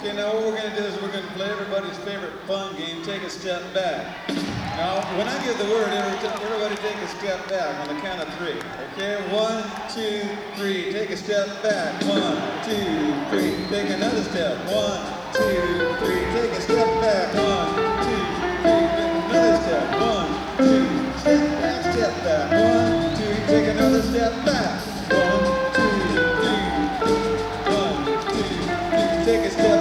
Okay, now what we're going to do is we're going to play everybody's favorite fun game, Take a Step Back. Now, when I give the word, everybody take a step back on the count of 3. Okay, 1, 2, 3. Take a step back. 1, 2, 3. Take another step. 1, 2, 3. Take a step back. 1, 2, 3. Take another step. 1, 2. Step back, step back. 1, 2. Take another step back. 1, 2, 3. 1, 2, 3. Take a step